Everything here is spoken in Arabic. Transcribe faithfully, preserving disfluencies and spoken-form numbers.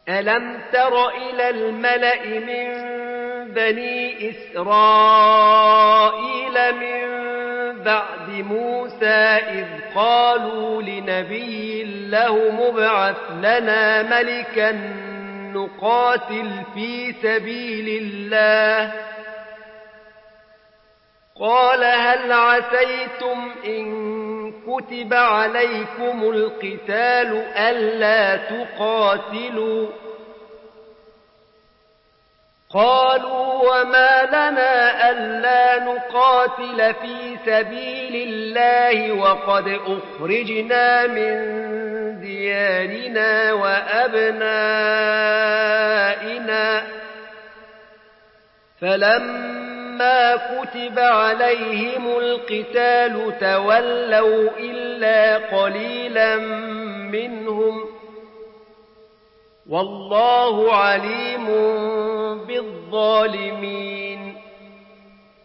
ألم تر إلى الملأ من بني إسرائيل من بعد موسى إذ قالوا لنبي له مبعث لنا ملكا نقاتل في سبيل الله قال هل عسيتم إن كتب عليكم القتال ألا تقاتلوا قالوا وما لنا ألا نقاتل في سبيل الله وقد أخرجنا من ديارنا وأبنائنا فلما كتب عليهم القتال تولوا إلا قليلا منهم والله عليم بالظالمين